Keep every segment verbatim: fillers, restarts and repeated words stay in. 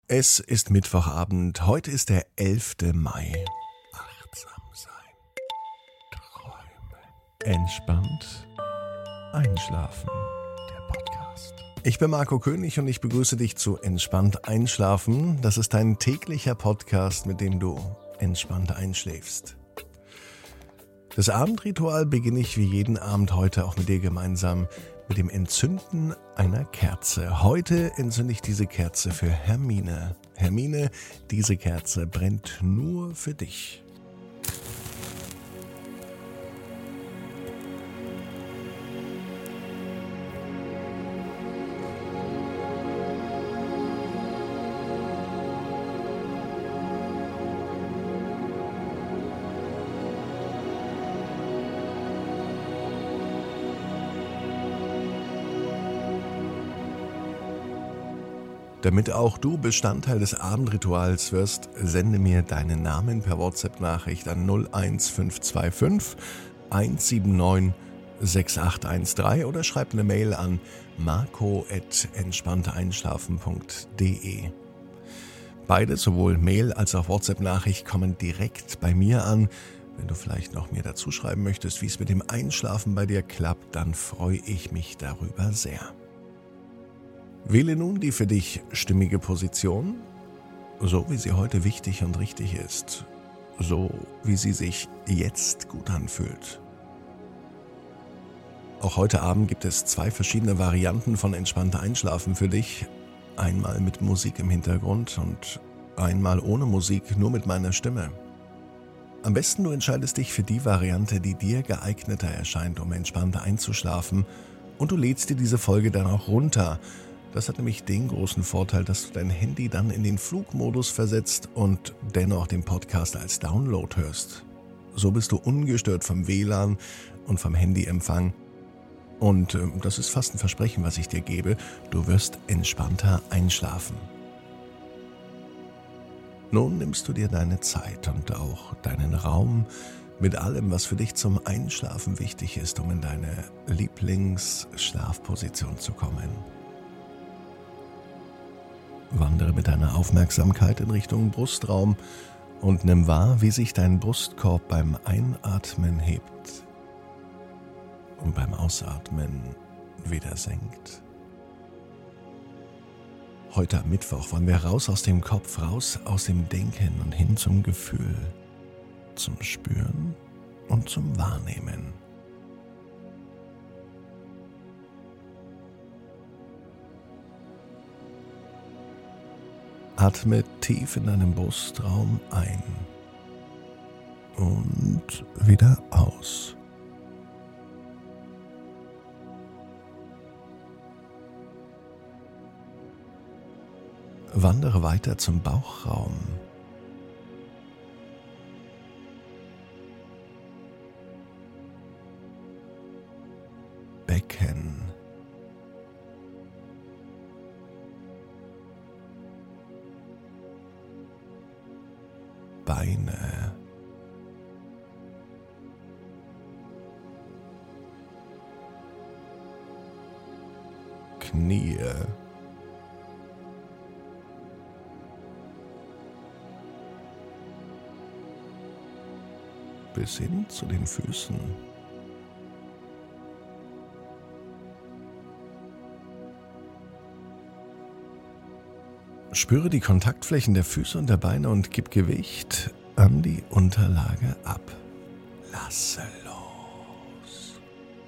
Es ist Mittwochabend, heute ist der elfte Mai. Achtsam sein, träumen, entspannt einschlafen. Der Podcast. Ich bin Marco König und ich begrüße dich zu Entspannt einschlafen. Das ist ein täglicher Podcast, mit dem du entspannt einschläfst. Das Abendritual beginne ich wie jeden Abend heute auch mit dir gemeinsam mit dem Entzünden einer Kerze. Heute entzünde ich diese Kerze für Hermine. Hermine, diese Kerze brennt nur für dich. Damit auch du Bestandteil des Abendrituals wirst, sende mir deinen Namen per WhatsApp-Nachricht an null eins fünf zwei fünf eins sieben neun sechs acht eins drei oder schreib eine Mail an marco at entspannteinschlafen punkt de. Beide, sowohl Mail als auch WhatsApp-Nachricht, kommen direkt bei mir an. Wenn du vielleicht noch mir dazu schreiben möchtest, wie es mit dem Einschlafen bei dir klappt, dann freue ich mich darüber sehr. Wähle nun die für dich stimmige Position, so wie sie heute wichtig und richtig ist, so wie sie sich jetzt gut anfühlt. Auch heute Abend gibt es zwei verschiedene Varianten von entspannter Einschlafen für dich. Einmal mit Musik im Hintergrund und einmal ohne Musik, nur mit meiner Stimme. Am besten du entscheidest dich für die Variante, die dir geeigneter erscheint, um entspannter einzuschlafen, und du lädst dir diese Folge dann auch runter. Das hat nämlich den großen Vorteil, dass du dein Handy dann in den Flugmodus versetzt und dennoch den Podcast als Download hörst. So bist du ungestört vom W L A N und vom Handyempfang. Und äh, das ist fast ein Versprechen, was ich dir gebe. Du wirst entspannter einschlafen. Nun nimmst du dir deine Zeit und auch deinen Raum mit allem, was für dich zum Einschlafen wichtig ist, um in deine Lieblingsschlafposition zu kommen. Wandere mit deiner Aufmerksamkeit in Richtung Brustraum und nimm wahr, wie sich dein Brustkorb beim Einatmen hebt und beim Ausatmen wieder senkt. Heute am Mittwoch wollen wir raus aus dem Kopf, raus aus dem Denken und hin zum Gefühl, zum Spüren und zum Wahrnehmen. Atme tief in deinem Brustraum ein und wieder aus. Wandere weiter zum Bauchraum. Becken. Beine, Knie, bis hin zu den Füßen. Spüre die Kontaktflächen der Füße und der Beine und gib Gewicht an die Unterlage ab. Lasse los.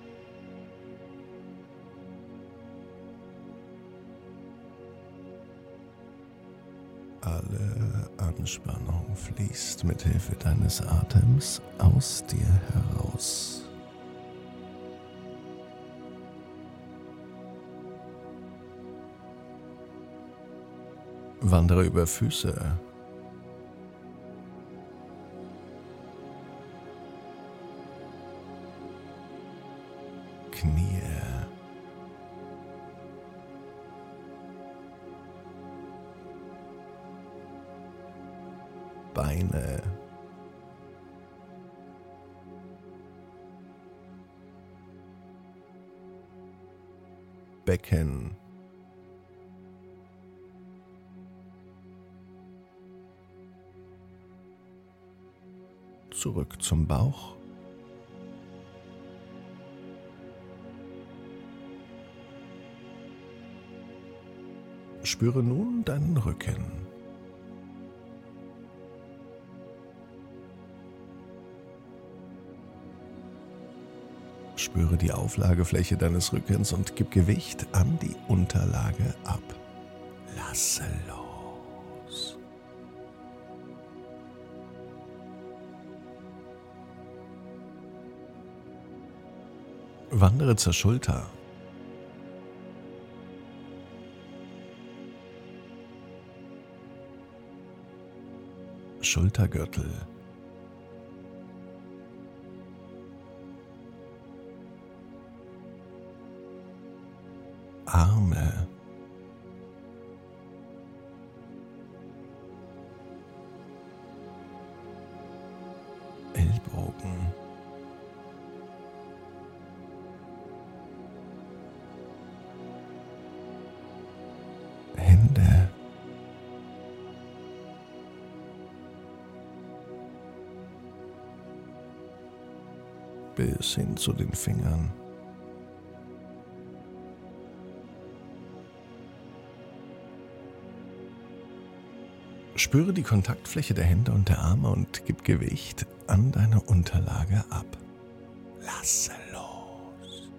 Alle Anspannung fließt mit Hilfe deines Atems aus dir heraus. Wandere über Füße, Knie, Beine, Becken, zurück zum Bauch. Spüre nun deinen Rücken. Spüre die Auflagefläche deines Rückens und gib Gewicht an die Unterlage ab. Lasse los. Wandere zur Schulter. Schultergürtel. Arme. Ellbogen. Hände. Bis hin zu den Fingern. Spüre die Kontaktfläche der Hände und der Arme und gib Gewicht an deine Unterlage ab. Lasse los.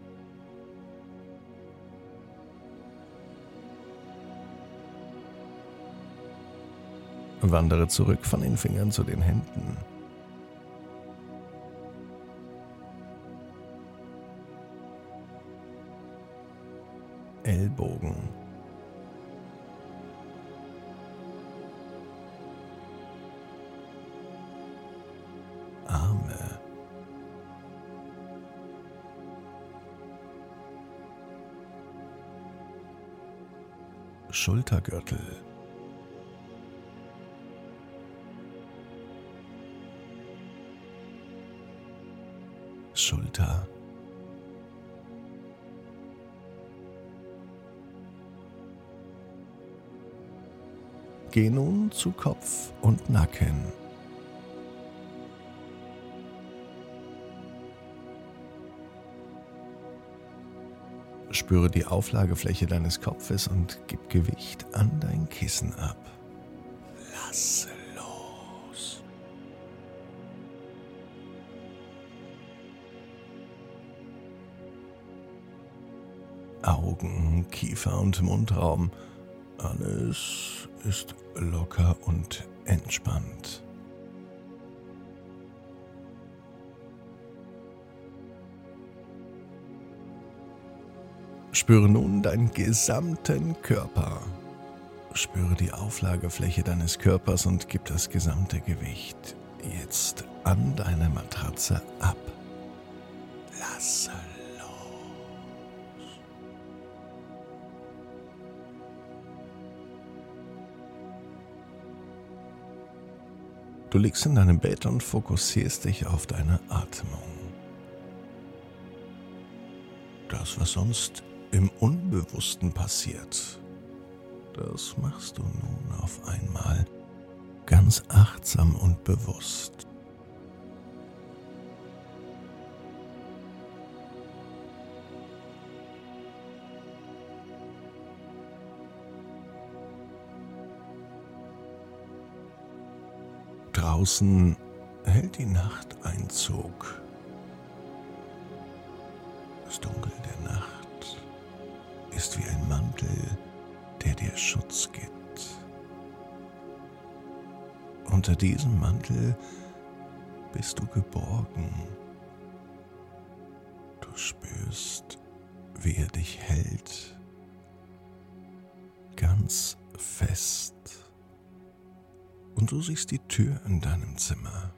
Wandere zurück von den Fingern zu den Händen. Ellbogen. Arme. Schultergürtel. Schulter. Geh nun zu Kopf und Nacken. Spüre die Auflagefläche deines Kopfes und gib Gewicht an dein Kissen ab. Lasse los. Augen, Kiefer und Mundraum. Alles ist locker und entspannt. Spüre nun deinen gesamten Körper. Spüre die Auflagefläche deines Körpers und gib das gesamte Gewicht jetzt an deine Matratze ab. Lasse los. Du liegst in deinem Bett und fokussierst dich auf deine Atmung. Das, was sonst im Unbewussten passiert, das machst du nun auf einmal ganz achtsam und bewusst. Draußen hält die Nacht Einzug. Das Dunkel der Nacht ist wie ein Mantel, der dir Schutz gibt. Unter diesem Mantel bist du geborgen. Du spürst, wie er dich hält, ganz fest. Und du siehst die Tür in deinem Zimmer.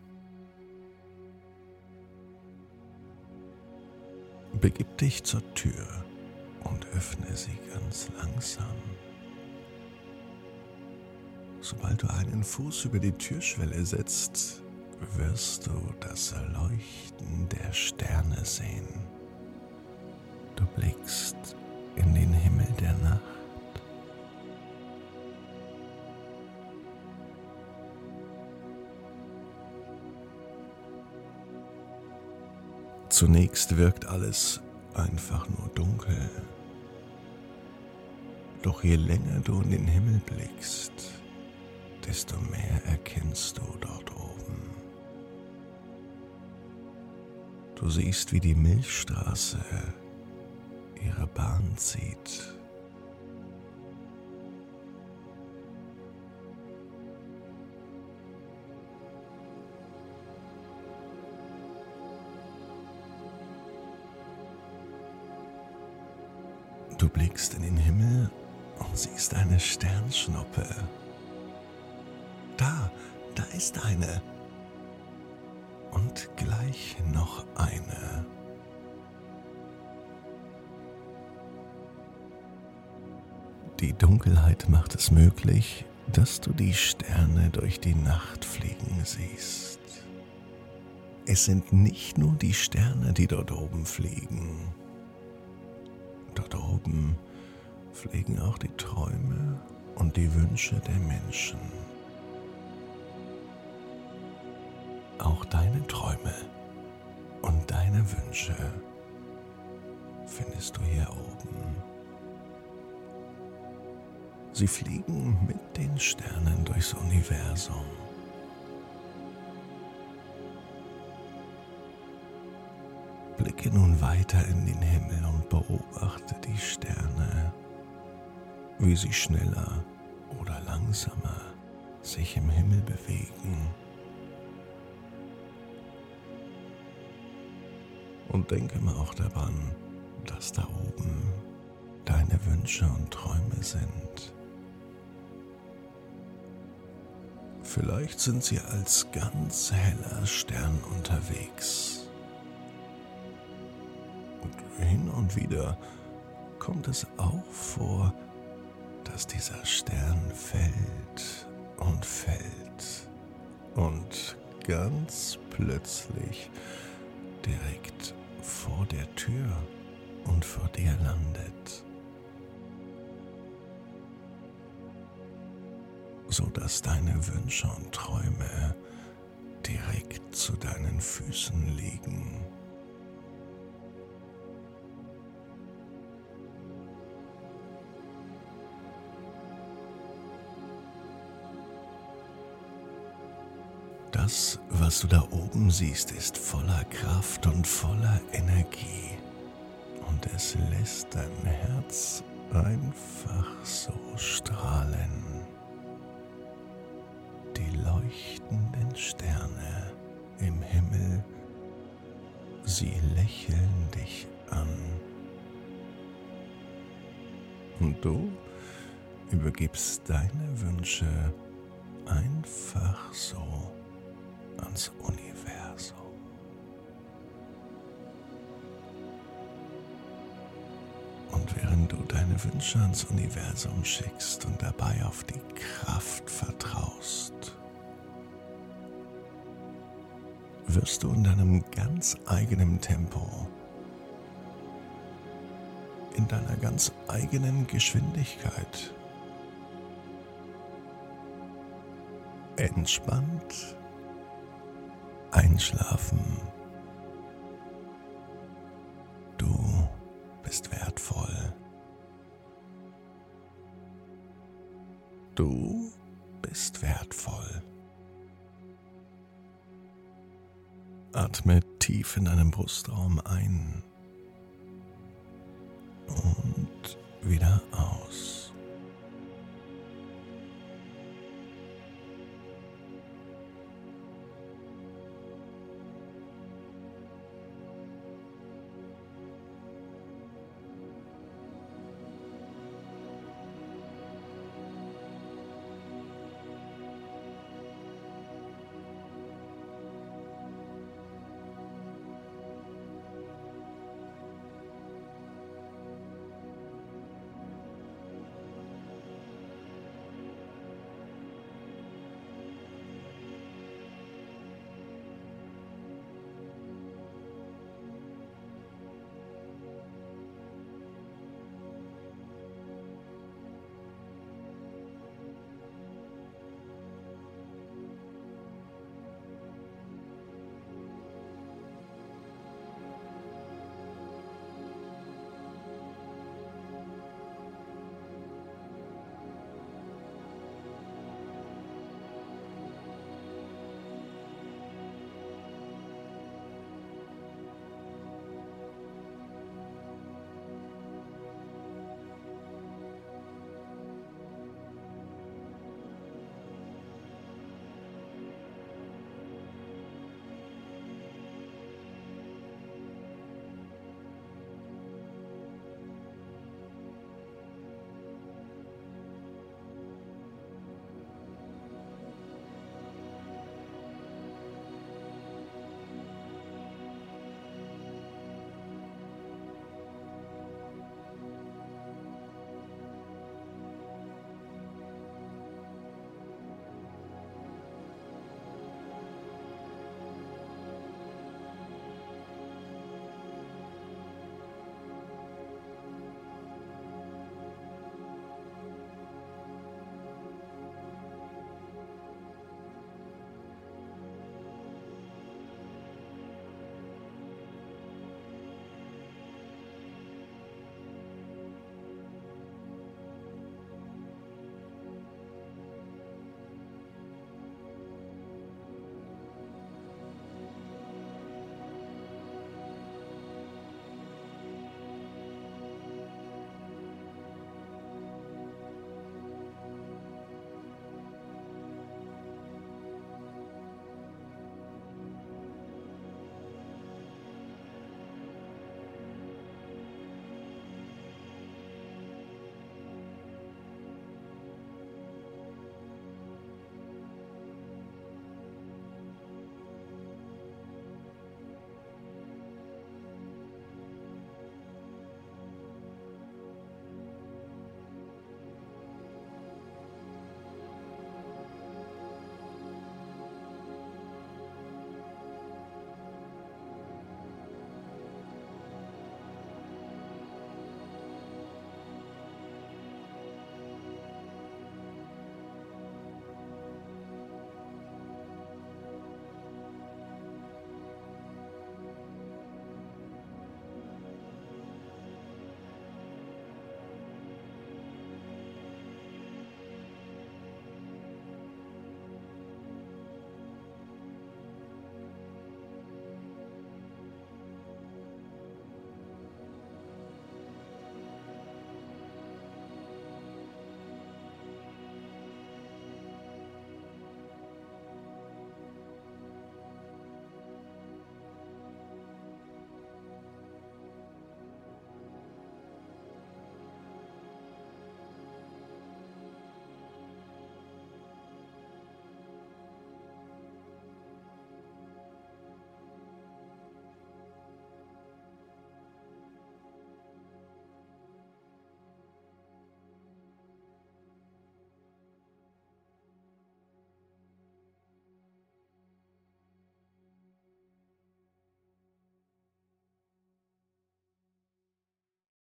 Begib dich zur Tür und öffne sie ganz langsam. Sobald du einen Fuß über die Türschwelle setzt, wirst du das Leuchten der Sterne sehen. Du blickst in den Himmel der Nacht. Zunächst wirkt alles einfach nur dunkel. Doch je länger du in den Himmel blickst, desto mehr erkennst du dort oben. Du siehst, wie die Milchstraße ihre Bahn zieht. Du blickst in den Himmel und siehst eine Sternschnuppe. Da, da ist eine. Und gleich noch eine. Die Dunkelheit macht es möglich, dass du die Sterne durch die Nacht fliegen siehst. Es sind nicht nur die Sterne, die dort oben fliegen. Dort oben fliegen auch die Träume und die Wünsche der Menschen. Auch deine Träume und deine Wünsche findest du hier oben. Sie fliegen mit den Sternen durchs Universum. Blicke nun weiter in den Himmel und beobachte die Sterne, wie sie schneller oder langsamer sich im Himmel bewegen. Und denke mal auch daran, dass da oben deine Wünsche und Träume sind. Vielleicht sind sie als ganz heller Stern unterwegs. Und hin und wieder kommt es auch vor, dass dieser Stern fällt und fällt und ganz plötzlich direkt vor der Tür und vor dir landet, so dass deine Wünsche und Träume direkt zu deinen Füßen liegen. Das, was du da oben siehst, ist voller Kraft und voller Energie. Und es lässt dein Herz einfach so strahlen. Die leuchtenden Sterne im Himmel, sie lächeln dich an. Und du übergibst deine Wünsche einfach so ans Universum. Und während du deine Wünsche ans Universum schickst und dabei auf die Kraft vertraust, wirst du in deinem ganz eigenen Tempo, in deiner ganz eigenen Geschwindigkeit entspannt einschlafen. Du bist wertvoll. Du bist wertvoll. Atme tief in deinem Brustraum ein und wieder aus.